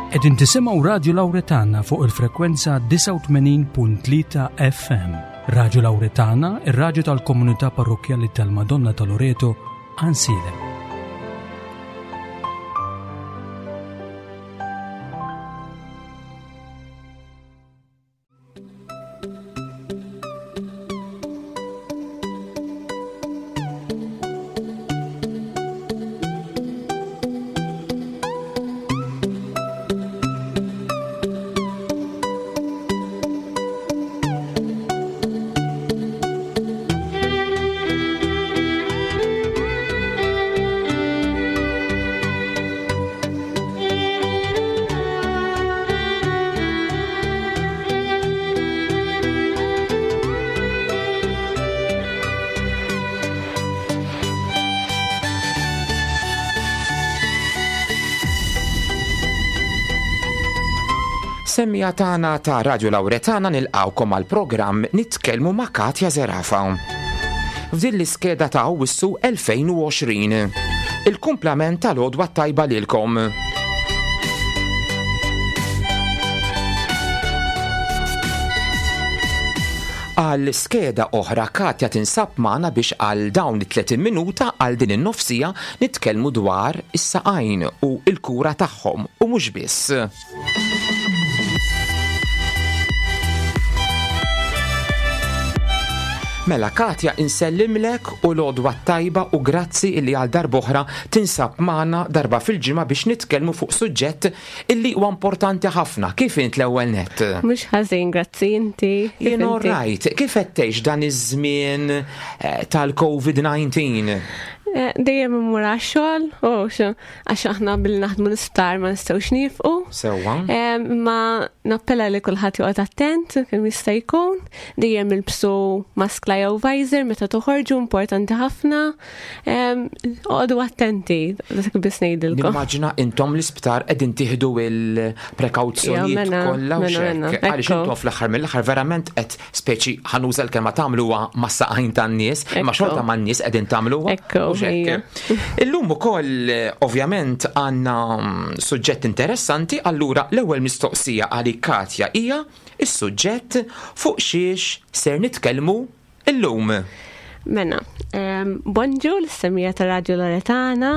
Qegħdin tisimgħu Radju Lawretana fuq il-frekwenza 89.3 FM. Radju Lawretana, ir-radju tal-Komunità Parrokjali tal-Madonna ta' Loreto, Ansilem. Semmija tagħna ta' Radju Lawretana nilqgħukom għal programm Nitkellmu ma' Katja Zerafa. F'din l-iskeda ta' Awwissu 2020. Il-kumplament tal-għodwa tajba lilkom. Għal skeda oħra Katja tinsab magħna biex għal dawn 30 minuta għal din in-nofsija nitkellmu dwar is-saqajn u l-kura tagħhom u mhux biss. Mela Katja insellimlek u l-għodwa tajba u grazzi illi għal darboħra tinsab magħna darba fil-ġimgħa biex nitkellmu fuq suġġett illi huwa importanti ħafna. Kif int l-ewwel nett? Mhux ħażin, grazzi inti. Jien orrajt, kif qed tgħix dan iż-żmien tal-COVID-19? Dejjem immur għax-xogħol, għax aħna billi naħdmu l-isptar ma nistgħux nifqu. Sewwa. Ma nappella li kulħadd joqgħod attent kemm jista' jkun, dejjem ilbsu maskla jew visor meta toħorġu importanti ħafna. Għodu attenti, dak biss ngħidilkom. Nimmaġina intom l-isptar qegħdin tieħdu il-prekawzjonijiet kollha u xekk. Għaliex intom fl-aħħar mill-aħħar verament qed speċi ħanuża l-kelma tagħmluha mas-saqajn tan-nies, imma xorta man-nies qegħdin tagħmluha. Illum ukoll ovvjament għandna suġġett interessanti, allura l-ewwel mistoqsija għalik Katja hija is-suġġett fuq xiex ser nitkellmu illum. Mena, bonġu l-semmija ta' Radju Lawretana,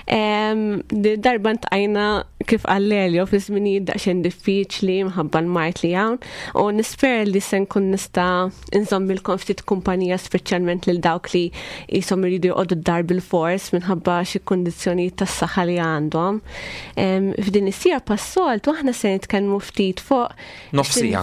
darba ntqajna kif għalleljo fi żminijiet daqsxejn diffiċli minħabba l-mart li hawn, u nisper li se nkun nista' inżommilkom ftit kumpanija speċjalment lil dawk li jisom iridu joqogħdu d-dar bil-fors minħabba xi kundizzjonijiet tas-saħħa li għandhom. F'din is-sija pas-solt aħna se nitkellmu ftit fuq Nofsija,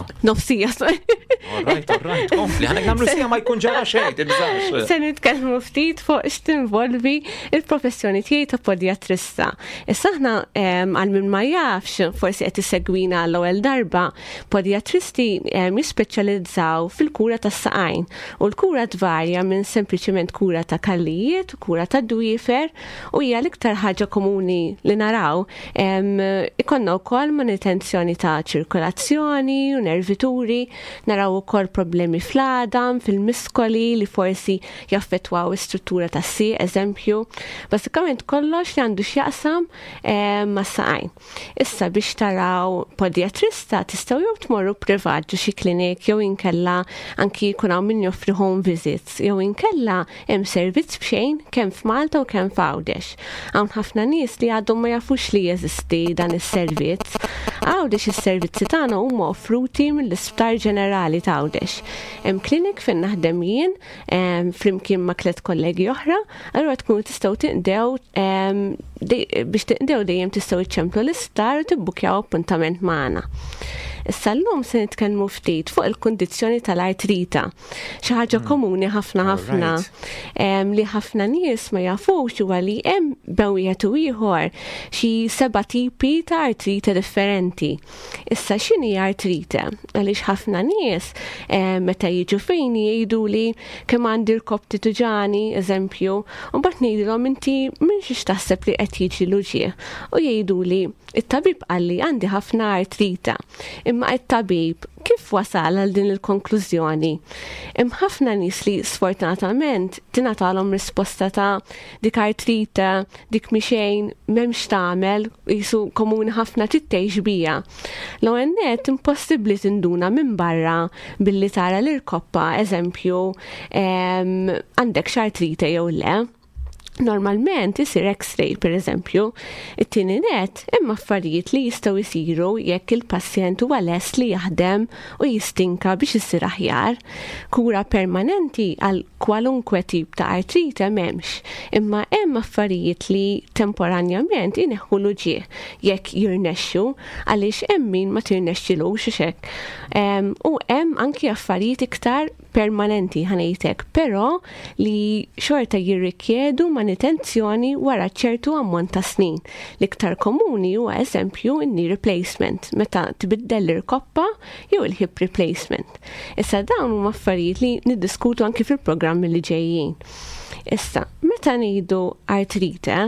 All right, kompli, ħanek nagħmlu sija ma jkun ġara xejn, tibżax. Se nitkellmu ftit fuq x'tinvolvi il-professjoni tiegħi ta' podjatrista. Issa aħna għal min ma jafx, forsi qed isegwina l-ewwel darba, podjatristi jispeċjalizzaw fil-kura tas-saqajn u l-kura tvarja minn sempliċement kura ta' kallijiet u kura ta' dwiefer u hija l-iktar ħaġa komuni li naraw. Ikonna wkoll manutenzjoni ta' ċirkolazzjoni u nervituri, naraw ukoll problemi fl-għadam, fil-miskoli li forsi jaffettwaw is-struttura tas-sieq, eżempju, basikament kollox li għandu x'jaqsam mas-saqajn. Issa biex taraw podjatrista tistgħu jew tmorru privat ġo xi klinik jew inkella anki jkun hawn min joffri home visits jew inkella hemm servizz b'xejn kemm f'Malta u kemm f'Għawdex. Hawn ħafna nies li għadhom ma jafux li jeżisti dan is-servizz. Għawdex is-servizzi tagħna huma offruti mill-Isptar Ġenerali ta' Għawdex. Hemm klinik fejn naħdem jien flimkien ma' 3 kollegi oħra, allura tkunu tistgħu tiqdew biex tiqdew dejjem tistgħu iċċemplu l-isptar u tibbukjaw appuntament magħna. Issa llum se nitkellmu ftit fuq il-kundizzjoni tal-artrita. Xi ħaġa komuni ħafna li ħafna nies ma jafux huwa li hemm bejn wieħed u ieħor xi 7 tipi ta' artrita differenti. Issa x'inhi artrita? Għaliex ħafna nies meta jiġu fejn jgħiduli kemm għandi l-kopti tuġani, eżempju, u mbagħad ngħidilhom inti minn xiex taħseb li qed jiġi luġie u jgħiduli it-tabib qalli għandi ħafna artrita. Imma it-tabib kif wasal għal din il-konklużjoni? Hemm ħafna nies li sfortunatament tingħatalhom risposta ta' dik artrita, dik mixejn m'hemmx tagħmel, jisu komuni ħafna tittex bija. L-ewwel nett impossibbli tinduna minn barra billi tara l-irkoppa eżempju għandek x'artrita jew le. Normalment isir X-ray per eżempju, it-tieni net imma affarijiet li jistgħu jsiru jekk il-pazjent huwa lest li jaħdem u jistinka biex isir aħjar. Kura permanenti għal kwalunkwe tip ta' artrita m'hemmx, imma hemm affarijiet li temporanjament ineħħu luġie jekk jirnexxu għaliex hemm min ma tirnexxilux hekk. U hemm anki affarijiet iktar permanenti ħanejtek, però li xorta jirrikjedu manutenzjoni wara ċertu ammont ta' snin. L-iktar komuni huwa eżempju knee replacement, meta tbiddel l-irkoppa jew il-hip replacement. Issa dawn huma affarijiet li niddiskutu anki fil-programmi li ġejjin. Issa, meta ngħidu artrita,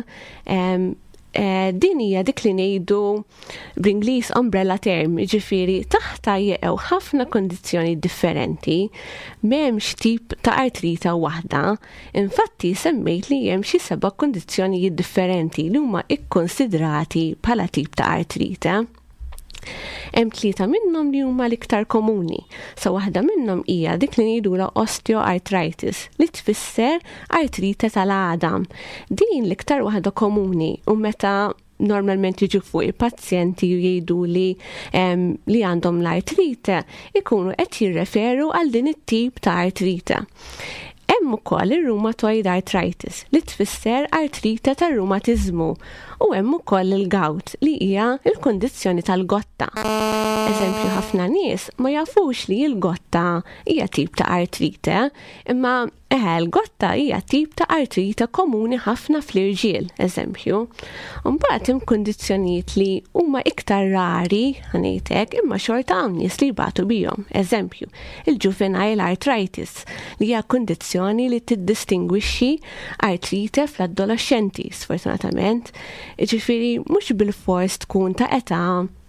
din hija dik li ngħidu bl-Ingliż umbrella term, jiġifieri taħta jeqgħu ħafna kondizzjoni differenti, m'hemmx tip ta' artrita waħda. Infatti semmejt li hemm xi 7 kondizzjonijiet differenti li huma ikkonsidrati bħala tip ta' artrita. Hemm 3 minnhom li huma l-iktar komuni. Sa waħda minnhom hija dik li ngħidula osteoarthritis li tfisser artrita tal-għadam. Din l-iktar waħda komuni u meta normalment jiġu fuq il-pazjenti jgħidu li għandhom l-artrita ikunu qed jirreferu għal din it-tip ta' artrita. Hemm ukoll ir-rheumatoid arthritis li tfisser artrita tar-rumatizmu u hemm ukoll il-gout li hija l-kondizzjoni tal-gotta. Eżempju ħafna nies ma jafux li l-gotta hija tip ta' artrita, imma l-gotta hija tip ta' artrita komuni ħafna fl-irġiel, eżempju. Mbagħad hemm kondizzjonijiet li huma iktar rari ħanejtek imma xorta hawn nies li jbatu bihom. Eżempju, il-juvenile arthritis li hija kondizzjoni li tiddistingwixxi artrita fl-adolescenti sfortunatament. Ġifieri mhux bil-fors tkun ta' età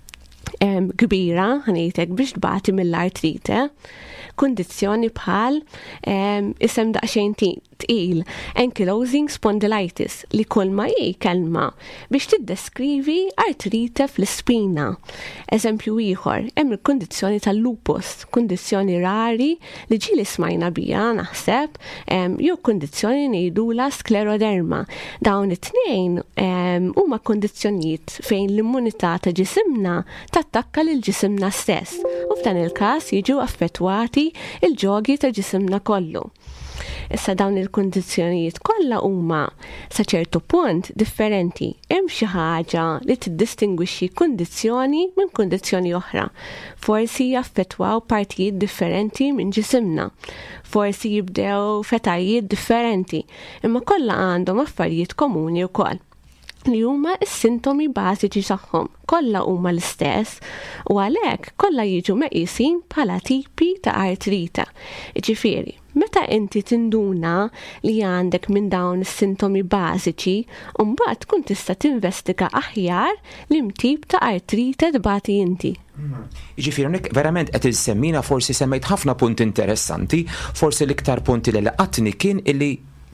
kbira ħanejtek biex tbati mill-artrita. Kondizzjoni bħal isem daqsxejn tqil ankylosing spondylitis li kull ma hi kelma biex tiddeskrivi artrita fl-ispina. Eżempju ieħor, hemm il-kondizzjoni tal-lupus, kondizzjoni rari li ġieli smajna bija naħseb, jew kondizzjoni ngħidula skleroderma. Dawn it-tnejn huma kondizzjonijiet fejn l-immunità ta' ġisimna tattakka lil ġisimna stess u f'dan il-każ jiġu affettwati il-ġogi ta' ġisimna kollu. Issa dawn il-kondizzjonijiet kollha huma sa ċertu punt differenti. Hemm xi ħaġa li tiddistingwixxi kondizzjoni minn kondizzjoni oħra. Forsi jaffettwaw partijiet differenti minn ġisimna. Forsi jibdew fetajiet differenti, imma kollha għandhom affarijiet komuni wkoll li huma s-sintomi bażiċi tagħhom. Kollha huma l-istess u għalhekk kollha jiġu meqisin bħala tipi ta' artrita. Ġifieri, meta inti tinduna li għandek minn dawn is-sintomi bażiċi, u mbagħad tkun tista' tinvestiga aħjar l-imtip ta' artrita tbati inti. Ġifieri verament qed insemmina forsi semmejt ħafna punti interessanti, forsi l-iktar punti li laqatni kien illi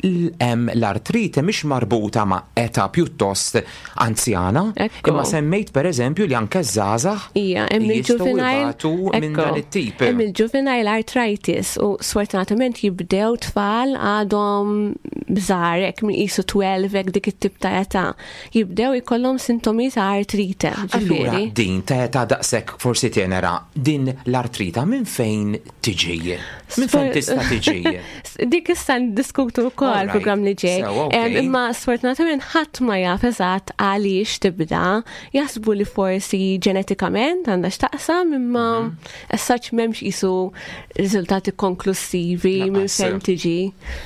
l-artrite mhix marbuta ma' età pjuttost anzjana, imma semmejt pereżempju li anke żgħażagħ jistgħu jibgħatu minn dan it-tip. Hemm il-juvenile arthritis u sfortunatament jibdew tfal għadhom bżgħar hekk minn qisu 12 hekk dik it-tip ta' età. Jibdew ikollhom sintomi ta' artrite. Allura din ta' età daqshekk forsi tenera din l-artrita minn fejn tiġi? Minn fejn tista' tiġi? Dik issa ndiskutu wkoll program li ġej. Imma sfortunatament ħadd ma jaf eżatt għaliex tibda, jaħsbu li forsi ġenetikament għandha x'taqsam imma as such m'hemmx qisu riżultati konklusivi minn fejn tiġi.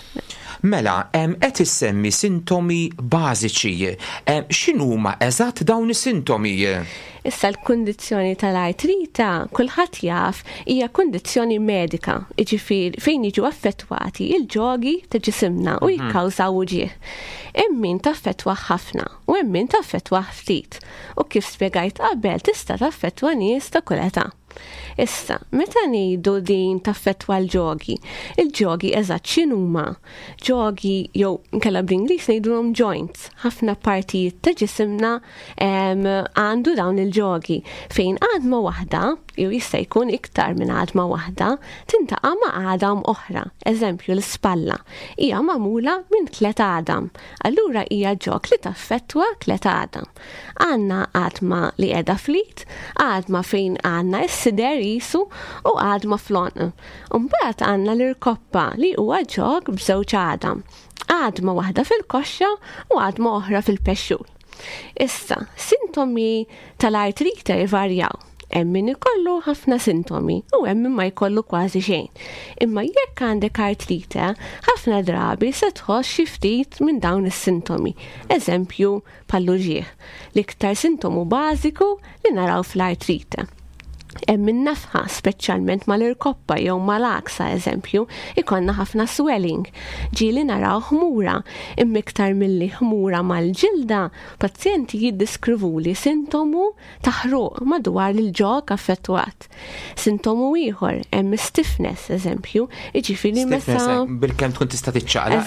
Mela, qed issemmi sintomi bażiċi. X'inhuma eżatt dawn is-sintomi? Issa l-kundizzjoni tal-artrita kulħadd jaf hija kundizzjoni medika, jiġifieri fejn jiġu affettwati il-ġogi ta' ġisimna u jikkawżaw uġigħ. Hemm min taffettwa ħafna u hemm min taffettwa ftit. U kif spjegajt qabel tista' taffettwa nies ta' kull età. Issa, meta ngħidu din taffettwa l-ġogi, il-ġogi eżatt x'inhuma? Ġogi jew inkella bl-Ingliż ngħidulhom joints. Ħafna partijiet ta' ġisimna għandu dawn il-ġogi fejn għadma waħda, jew jista' jkun iktar minn għadma waħda, tintaqa' ma' għadam oħra. Eżempju l-ispalla hija magħmula minn 3 għadam. Allura hija ġog li taffettwa 3 għadam. Għandna għadma li qiegħda flit, għadma fejn għandna s-sider jisu u għadma flon. Mbagħad għandna l-irkoppa li huwa ġog b'żewġ għadam. Għadma waħda fil-koxxa u għadma oħra fil-pexxul. Issa, sintomi tal-artrita jvarjaw. Hemm min ikollu ħafna sintomi u hemm min ma jkollu kważi xejn. Imma jekk għandek artrita, ħafna drabi se tħoss xi ftit minn dawn is-sintomi. Eżempju bħall-uġigħ, l-iktar sintomu bażiku li naraw fl-artrita. Hemm in-nefħa speċjalment mal-irkoppa jew mal-aksa eżempju, ikonna ħafna swelling. Ġieli naraw ħmura, imma iktar milli ħmura mal-ġilda, pazjenti jiddiskrivuli sintomu ta' ħruq madwar il-ġog affettwat. Sintomu ieħor hemm stiffness eżempju, jiġifieri meta bil-kemm tkun tista' tiċċaqlaq.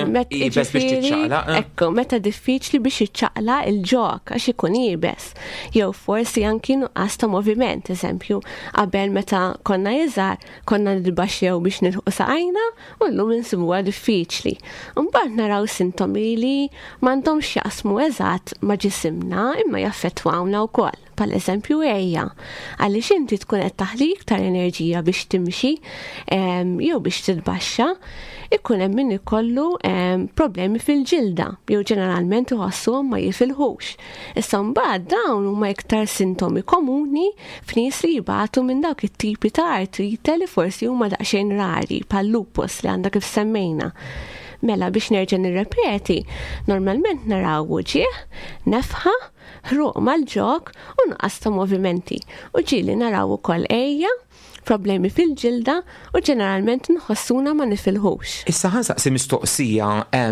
Eżatt, ekku, meta diffiċli biex iċċaqlaq il-ġog għax ikun jiebes. Jew forsi anki nuqqas ta' moviment eżempju. Qabel meta konna jiżgħar, konna nidbaxxew biex nilħu saqajna u llum insibuha diffiċli. Mbagħad naraw sintomi li m'għandhomx jaqsmu eżatt ma' ġisimna imma jaffettwawna wkoll. Pal eżempju ejja, għaliex inti tkun qed taħli iktar enerġija biex timxi jew biex titbaxxa, ikun hemm min ikollu problemi fil-ġilda jew ġeneralment iħossuhom ma jifilħux. Issa mbagħad dawn huma iktar sintomi komuni f'nies li jibgħatu minn dawk it-tipi ta' artrita li forsi huma daqsxejn rari bħal lupus li għandha kif semmejna. Mela biex nerġa' nirrepeti, normalment naraw uġigħ, nefħa, ħruq mal-ġog u nuqqas ta' movimenti. U ġieli naraw ukoll ejja, problemi fil-ġilda u ġeneralment nħossuna ma nifilħux. Issa ħansaqsi mistoqsija,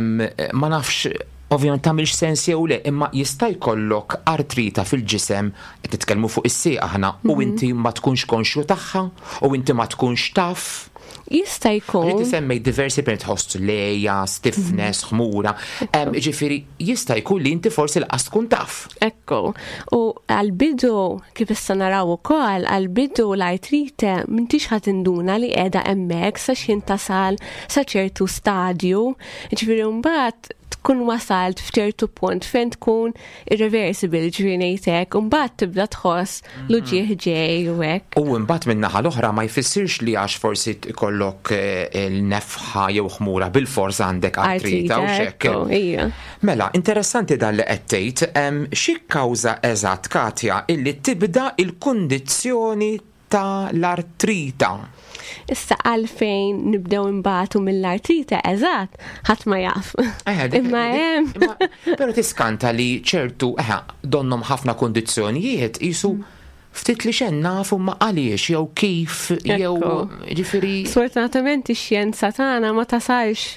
ma nafx ovvjament tagħmilx sens jew le, imma jista' jkollok artrita fil-ġisem qed titkellmu fuq is-sieq aħna u inti ma tkunx konxju tagħha u inti ma tkunx taf. Jista' jkun. Inti semmej diversi per tħoss lejja, stiffness, ħmura. Ġifieri jista' jkun li inti forsi laqas tkun taf. Ekku. U għall-bidu kif issa naraw ukoll għall-bidu l-artrite m'intix ħadd induna li qiegħda hemmhekk sa x'intasal sa ċertu stadju. Ġifieri mbagħad tkun wasalt f'ċertu punt fejn tkun irreversible ġifieri ngħidlek u mbagħad tibda tħoss l-uġigħ ġej u hekk. U mbagħad min-naħa l-oħra ma jfissirx li għax forsi tkollok il-nefħa jew ħmura bil-fors għandek artrita u xekk. Mela, interessanti dan li qed tgħid, xi kkawża eżatt Katja illi tibda il-kundizzjoni ta' l-artrita? Issa għalfejn nibdew imbagħtu mill-artrita eżatt ħadd ma jaf. Imma hemm. Però tiskanta li ċertu donhom ħafna kundizzjonijiet qisu ftit li xejn nafu ma għaliex jew kif jew ġifieri. Sfortunatament ix-xjenza tagħna ma tasalx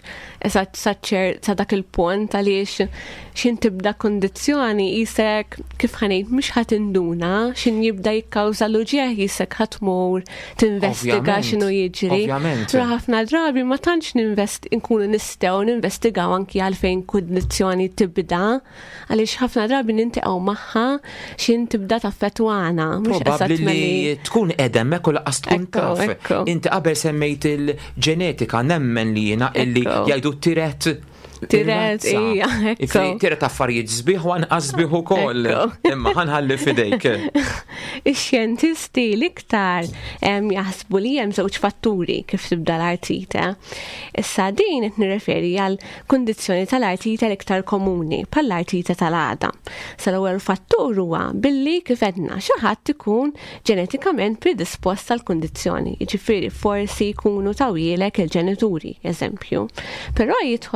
sa dak il-punt għaliex xin tibda kondizzjoni jisek kif ħanejt mhux ħadd induna xin jibda jikkawża l-uġigħ jisek ħadd tmur tinvestiga x'inhu jiġri. Ħafna drabi ma tantx nkunu nistgħu ninvestigaw anki għalfejn kundizzjoni tibda għaliex ħafna drabi ninteqgħu magħha xin tibda taffettwana. Probabbli li tkun edem u laqas tkun taf. Inti qabel semmejt il-ġenetika nemmen li jiena illi jgħidu tiret, ija, ekku. Tiret affarijiet sbieħ u anqas sbieħ ukoll. Imma ħanħalli fidejk. Ix-xjentisti l-iktar jaħsbu li hemm żewġ fatturi kif tibda l-artrita. Issa din qed nirreferi għal kundizzjoni tal-artrita l-iktar komuni bħall-artrita tal-għada. L-ewwel fattur huwa billi kif għedna xi ħadd ikun ġenetikament predispost għall-kundizzjoni. Jiġifieri forsi jkunu tawilek il-ġenituri, eżempju. Però jidħol ukoll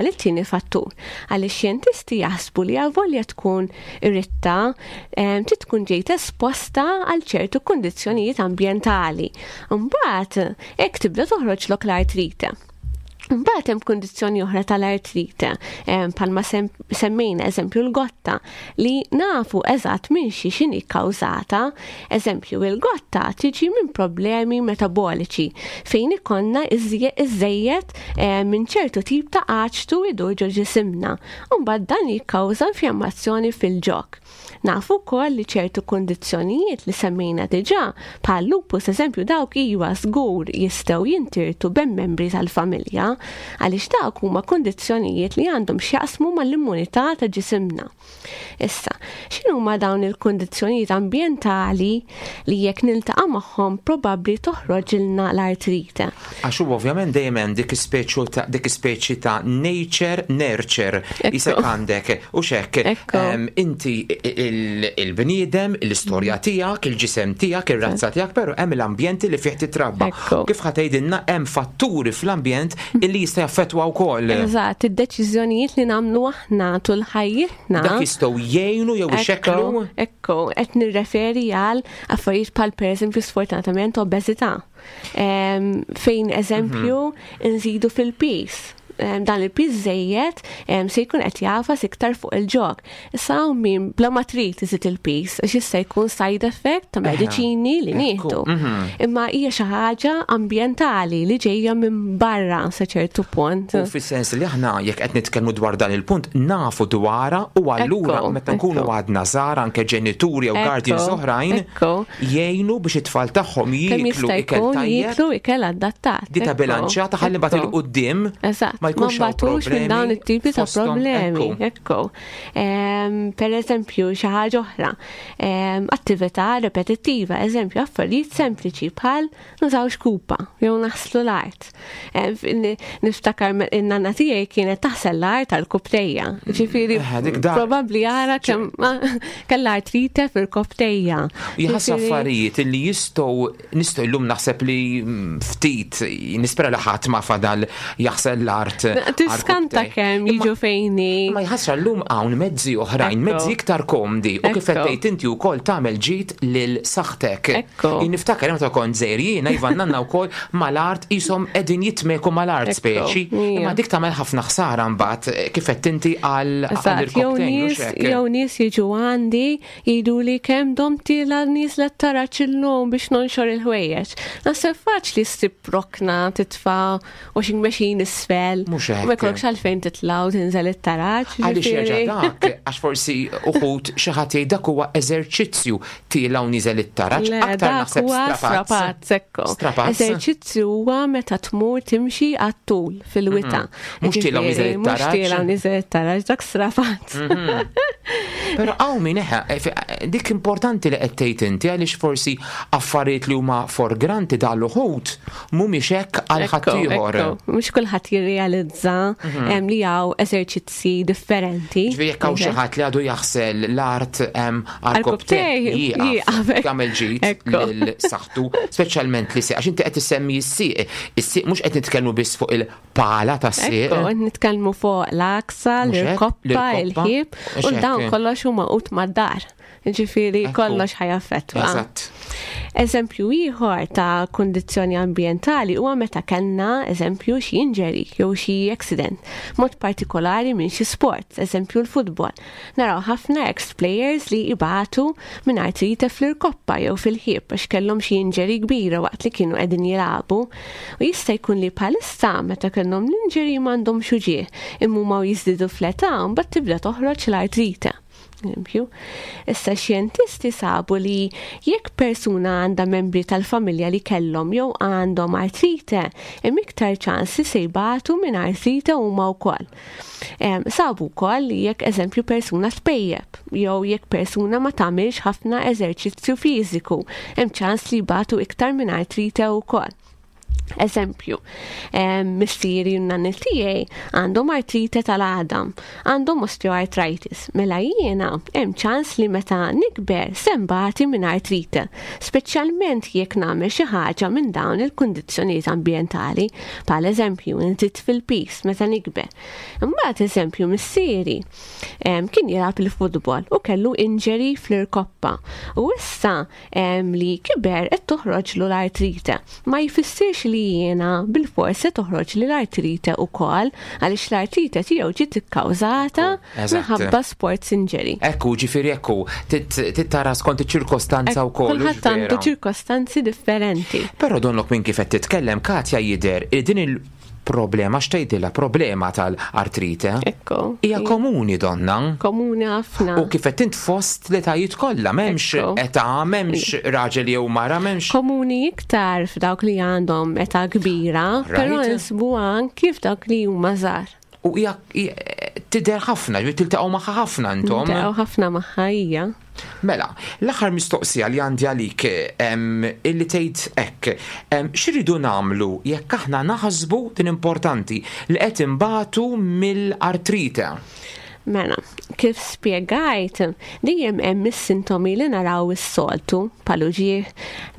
it-tieni fattur. Għaliex xjentisti jaħsbu li għavolja tkun irritta tkun ġejt esposta għal ċertu kundizzjonijiet ambjentali. Mbagħad hekk tibda toħroġ lok l-artrite. Mbagħad hemm kundizzjoni oħra tal-artrite, bħalma semmejna eżempju l-gotta li nafu eżatt minn x'inhi kkawżata. Eżempju, il-gotta tiġi minn problemi metaboliċi fejn ikonna iżejjed minn ċertu tip ta' aċtu idur ġo ġisimna. Mbagħad dan jikkawża infjammazzjoni fil-ġok. Nafu wkoll li ċertu kundizzjonijiet li semmejna diġà bħal lupus eżempju dawk iwa żgur jistgħu jintirtu bejn membri tal-familja għaliex dawk huma kundizzjonijiet li għandhom x'jaqsmu mal-immunità ta' ġisimna. Issa, x'inhuma dawn il-kundizzjonijiet ambjentali li jekk niltaqa' magħhom probabbli toħroġ ilna l-artrite? Għax ovvjament dejjem hemm dik ispeċi ta' nature nurture isek għandek u xekk inti il-bniedem, l-istorja tiegħek, il-ġisem tiegħek, ir-razza tiegħek, però hemm l-ambjenti li fih titrabba. Kif ħatejdilna hemm fatturi fl-ambjent li jista' jaffettwa wkoll. Eżatt, id-deċiżjonijiet li nagħmlu aħna tul ħajjitna. Dak jistgħu jgħinu jew ixekklu. Ekku, qed nirreferi għal affarijiet bħal pereżempju sfortunatament obeżità. Fejn eżempju nżidu fil-pis. Dan il-pis żejjed se jkun qed jafas iktar fuq il-ġok. Issa min bla ma trid iżid il-pis għax jista' jkun side effect ta' mediċini li nieħdu. Imma hija xi ħaġa ambjentali li ġejja minn barra sa ċertu punt. U fis-sens li aħna jekk qed nitkellmu dwar dan il-punt nafu dwarha u allura meta nkunu għadna żgħar anke ġenituri jew guardians oħrajn jgħinu biex it-tfal tagħhom jieklu ikel adattat. Dita bilanċjata ħalli bagħad il-qudiem ma batux minn dawn it-tipi ta' problemi. Ekku. Per eżempju, xi ħaġa oħra, attività repetittiva, eżempju, affarijiet sempliċi bħal nużaw xkupa, jew naħslu l-art. Niftakar in-nanna tiegħi kienet taħsel l-art tal-koptejja. Ġifieri probabbli jara kemm kellha artrite fil-koptejja. Jħass affarijiet li nistgħu llum naħseb li ftit nispera li ħadd ma fadal jaħsel l-art. Tiskanta kemm jiġu fejni. Ma jħassra llum hawn mezzi oħrajn, mezzi iktar komdi u kif qed tgħid inti wkoll tagħmel ġid lil saħħtek. Niftakar meta kont żgħir jiena jvannanna wkoll mal-art qishom qegħdin jitmeku mal-art speċi. Imma dik tagħmel ħafna ħsara mbagħad kif qed inti għall-cocktail. Jew nies jiġu għandi jgħiduli kemm domti l-nies li tarax illum biex nonxor il-ħwejjeġ. Naħseb faċli ssib rokna titfa' washing machine isfel. U meklokx għalfejn titlaw tinżel it-taraġ. Għaliex jerġa' dak, għax forsi uħud xi ħadd jgħid dak huwa eżerċizzju tiegħu niżel it-taraġ aktar naħseb strapazz ekku. Eżerċizzju huwa meta tmur timxi għat-tul fil-wita. Mhux tiegħu niżel it-taraġ. Mhux tiegħu niżel it-taraġ, dak strapazz. Però hawn min dik importanti li qed tgħid inti għaliex forsi affarijiet li huma for granted għal uħud mhumiex hekk għal ħadd ieħor. Mhux kulħadd jirrealizza li hawn eżerċizzi differenti. Jekk hawn xi ħadd li għadu jaħsel l-art għall-koptej jagħmel ġid lil saħħtu, speċjalment li għax inti qed issemmi s-sieq. Is-sieq mhux qed nitkellmu biss fuq il-pala tas-sieq. Qed nitkellmu fuq l-aksa, l-koppa, il-ħieb u dawn kollox huma qut mad-dar. Ġifieri kollox ħajaffettwa. Eżempju ieħor ta' kundizzjoni ambjentali huwa meta kellna eżempju xi injury jew xi accident, mod partikolari minn xi sport, eżempju l-futbol. Naraw ħafna ex-players li ibatu minn artrite fl-irkoppa jew fil-ħieb għax kellhom xi injury kbira waqt li kienu qegħdin jilagħbu. U jista' jkun li bħalissa meta kellhom l-injury m'għandhomx uġigħ imma huma jiżdiedu fl-età mbagħad tibda toħroġ l-artrite. Issa xjentisti sabu li jekk persuna għandha membri tal-familja li kellhom jew għandhom artrite, hemm iktar ċansi se jbatu minn artrite huma wkoll. Sabu wkoll li jekk eżempju persuna tpejjeb jew jekk persuna ma tagħmilx ħafna eżerċizzju fiżiku, hemm ċans li jbatu iktar minn artrite wkoll. Eżempju, missieri u nanni tiegħi għandhom artrite tal-għadam, għandhom osteoartritis, mela jiena hemm ċans li meta nikber sembati minn artrite, speċjalment jekk nagħmel xi ħaġa minn dawn il-kundizzjonijiet ambjentali, bħal eżempju nżid fil-pis meta nikber. Imbagħad eżempju missieri kien jilgħab il-futbol u kellu injury fl-irkoppa u issa li kiber qed toħroġlu l-artrite. Ma jfissirx li jiena bil-forsi toħroġ li l-artrite ukoll għaliex l-artrite tiegħu ġiet ikkawżata minħabba sports injury. Ekku, ġifieri ekku, tittara skont iċ-ċirkostanza wkoll. Kulħadd għandu ċirkostanzi differenti. Però donlok minn kif qed titkellem Katja jidher din il-problema x'tgħidilha problema tal-artrite. Ekku. Hija komuni donna. Komuni ħafna. U kif qed int fost l-etajiet kollha, m'hemmx età, m'hemmx raġel jew mara, m'hemmx. Komuni iktar f'dawk li għandhom età kbira, però nisbu anki f'dawk li huma żgħar. U hija tidher ħafna, tiltaqgħu magħha ħafna intom. Tiltaqgħu ħafna magħha hija. Mela, l-aħħar mistoqsija li għandi għalik illi tgħid hekk, x'iridu nagħmlu jekk aħna naħsbu din importanti li qed imbagħtu mill-artrite? Mela, kif spjegajt, dejjem hemm is-sintomi li naraw is-soltu, paluġieħ,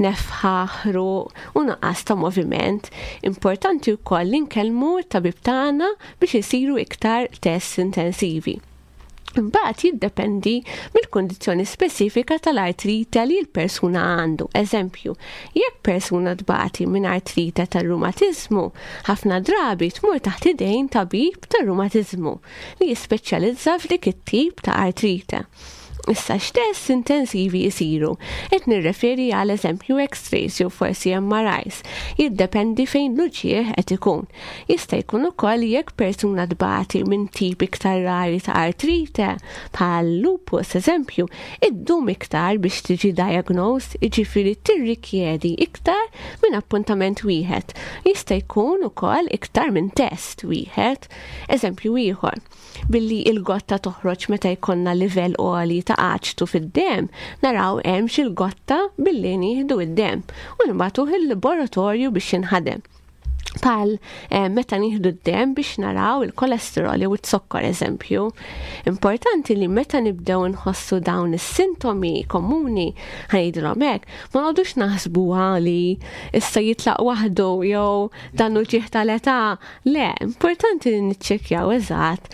nefħaħru u naqqas ta' moviment. Importanti wkoll li nkellmu t-tabib tagħna biex isiru iktar tests intensivi. Imbagħad jiddependi mill-kundizzjoni speċifika tal-artrite li l-persuna għandu. Eżempju, jekk persuna tbati minn artrite tar-rumatizmu, ħafna drabi tmur taħt idejn tabib tar-rumatizmu li jispeċjalizza f'dik it-tip ta' artrite. Issa x'tests intensivi jisiru, qed nirreferi għal eżempju X-rays jew forsi MRIs, jiddependi fejn l-uġieħ qed ikun. Jista' jkun ukoll jekk persuna tbati minn tip iktar rari ta' artrite bħal lupus eżempju, iddum iktar biex tiġi diagnosed, jiġifieri tirrikjedi iktar minn appuntament wieħed. Jista' jkun ukoll iktar minn test wieħed. Eżempju ieħor, billi il-gotta toħroġ meta jkollna livell għoli ta' għaċtu fid-dem, naraw hemm xil-gotta billi nieħdu id-dem u nbagħtuh il-laboratorju biex jinħadem. Bħal meta nieħdu d-dem biex naraw il-kolesterol jew it-sokkor eżempju. Importanti li meta nibdew nħossu dawn is-sintomi komuni ħajdilhom hekk, ma nqogħdux naħsbuha li issa jitlaq waħdu jew dan l-ġieħ tal-età. Le, importanti li niċċekkjaw eżatt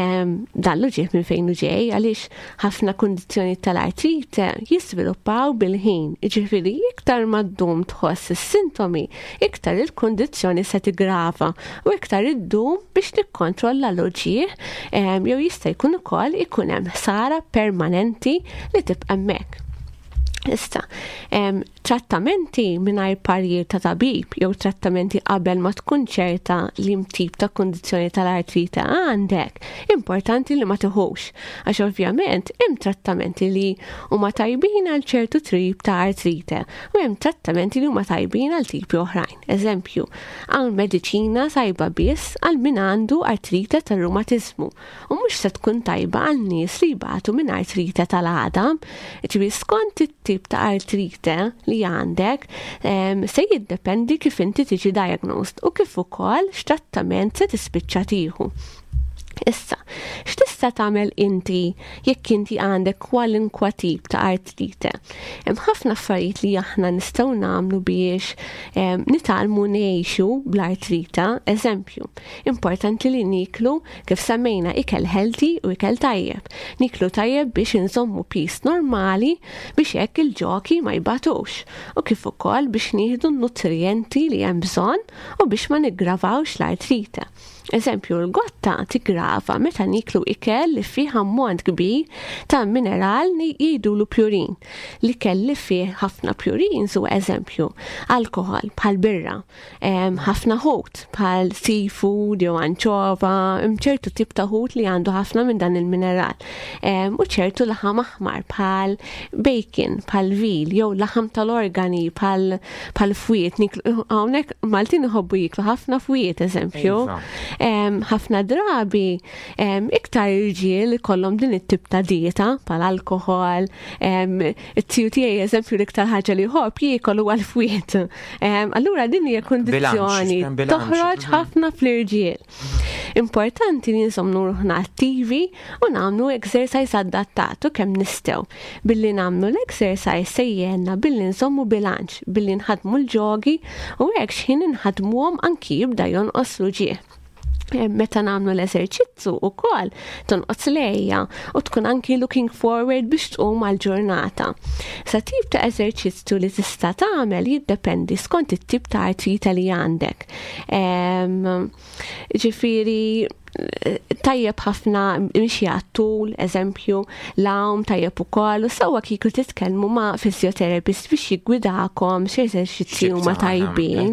dan l-ġieħ minn fejn ġej għaliex ħafna kundizzjoni tal-artrite jisviluppaw bil-ħin. Ġifieri iktar ma ddum tħoss is-sintomi, iktar il-kundizzjoni se tigrava u iktar iddum biex tikkontrolla l-ġieħ jew jista' jkun ukoll ikun hemm ħsara permanenti li tibqa' hemmhekk. Issa, trattamenti mingħajr parjer ta' tabib jew trattamenti qabel ma tkun ċerta li mtip ta' kundizzjoni tal-artrite għandek, importanti li ma tieħux, għax ovvjament hemm trattamenti li huma tajbin għal ċertu trip ta' artrite u hemm trattamenti li huma tajbin għal tipi oħrajn. Eżempju, hawn mediċina tajba biss għal min għandu artrite tar-rumatizmu u mhux se tkun tajba għal nies li jbagħtu minn artrite tal-għadam, ġifieri skont it-tip ta' artrite li għandek se jiddependi kif inti tiġi diagnosed u kif ukoll x'trattament se tispiċċa tieħu. Issa, x'tista' tagħmel inti jekk inti għandek kwalinkwa tip ta' artrite? Hemm ħafna affarijiet li aħna nistgħu nagħmlu biex nitgħallmu ngħixu bl-artrita. Eżempju, importanti li niklu kif semmejna ikel healthy u ikel tajjeb. Niklu tajjeb biex inżommu pis normali biex hekk il-ġoki ma jbatux u kif ukoll biex nieħdu n-nutrijenti li hemm bżonn u biex ma niggravawx l-artrite. Eżempju, l-gotta tigrava meta niklu ikel li fih ammont kbir ta' mineral li jgħidulu pjurin. L-ikel li fih ħafna pjurin su eżempju, alkohol bħal birra, ħafna ħut bħal seafood jew anċova, ċertu tip ta' ħut li għandu ħafna minn dan il-mineral. U ċertu laħam aħmar bħal bacon, bħal vil, jew laħam tal-organi bħal fwiet. Hawnhekk Maltin iħobbu jiklu ħafna fwiet eżempju. ħafna drabi iktar irġiel kollhom din it-tip ta' dieta bħal-alkohol, it-tiju tiegħi eżempju l-iktar ħaġa li jħobb jiekol huwa l-fwiet. Allura din hija kundizzjoni toħroġ ħafna fl-irġiel. Importanti li nsommu ruħna attivi u nagħmlu exercise adattat kemm nistgħu. Billi nagħmlu l-exercise sejjenna billi nsommu bilanċ, billi nħadmu l-ġogi u hekk x'ħin inħadmuhom anki jibda jonqos l-ġieħ. Meta nagħmlu l-eżerċizzju wkoll tonqos lejja u tkun anki looking forward biex tqum għall-ġurnata. Sa tip ta' eżerċizzju li tista' tagħmel jiddependi skont it-tip ta' artrita li għandek. Ġifieri tajjeb ħafna mixi għattul, eżempju, lawm tajjeb ukoll u sewwa kieku titkellmu ma' physiotherapist biex jiggwidakom x'eżerċizzji huma tajbin.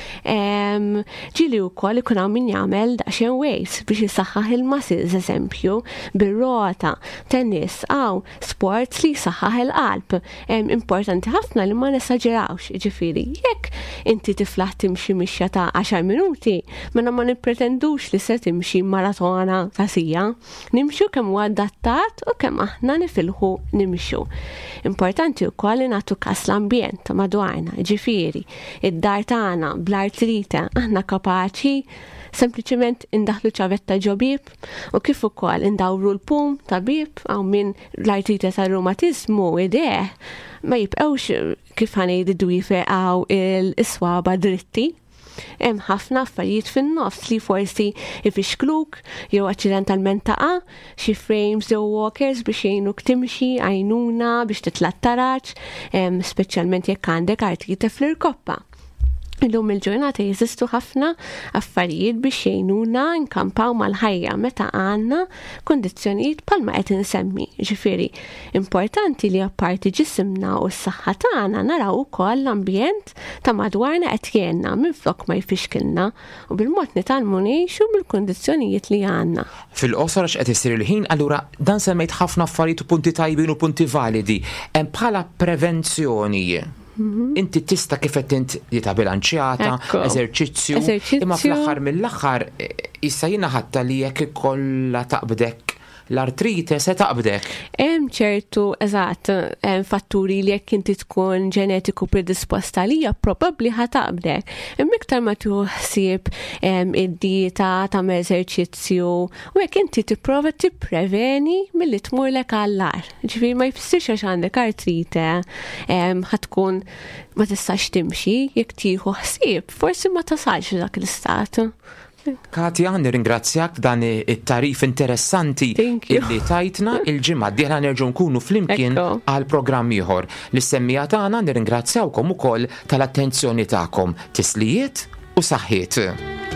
Ġieli wkoll ikun hawn min jagħmel daqsxejn weights biex jisaħħaħ il-muscles, eżempju, bir-rota, tennis, sports li jisaħħaħ il-qalb. Importanti ħafna li ma nesaġerawx, ġifieri, jekk inti tiflaħ timxi mixja ta' 10 minuti, mela ma nippretendux li se timxi maratona ta' sija, nimxu kemm huwa adattat u kemm aħna nifilħu nimxu. Importanti wkoll li nagħtu każ l-ambjent ta' madwarna, ġifieri, id-dar tagħna bl-artrita aħna kapaċi sempliċement indaħlu ċavetta ġobib u kif ukoll indawru l-pum ta' bib għaw minn l-artrita ta' reumatizmu ideħ ma jibqgħux kif ħanejdu dwife għaw il-iswaba dritti. Hemm ħafna affarijiet fin-nofs li forsi ifixkluk jew aċċidentalment taqa' xi frames jew walkers biex jgħinuk timxi għajnuna biex titla' taraġġ, speċjalment jekk għandek artrita fl-irkoppa. Illum il-ġurnata jeżistu ħafna affarijiet biex jgħinuna nkampaw mal-ħajja meta għandna kondizzjonijiet bħalma qed insemmi. Ġifieri, importanti li apparti ġisimna u s-saħħa tagħna naraw ukoll l-ambjent ta' madwarna qed jgħinna minflok ma jfixkilna u bil-mod nitalmu ngħixu bil-kondizzjonijiet li għandna. Fil-qosor x'qed isir il-ħin, allura dan semmejt ħafna affarijiet u punti tajbin u punti validi. Hemm bħala prevenzjoni. Inti tista' kif qed int dieta bilanċjata, eżerċizzju, imma fl-aħħar mill-aħħar issa jiena ħatta li jekk ikollha taqbdek l-artrite se taqbdek. Hemm ċertu eżatt fatturi li jekk inti tkun ġenetiku predisposta lija probabbli ħataqbdek. Imma iktar ma tuħsib id-dieta tagħmel eżerċizzju u jekk inti tipprova tippreveni milli tmurlek għall-ar. Ġifieri ma jfissirx għax għandek artrite ħatkun ma tistax timxi jekk tieħu ħsieb, forsi ma tasalx dak l-istat. Katja, nirringrazzjak dan it-tarif interessanti illi tajtna il-ġimgħa d-dieħla nerġgħu nkunu flimkien għal programm ieħor. L-semmija tagħna nirringrazzjawkom ukoll tal-attenzjoni tagħkom. Tislijiet u saħħiet.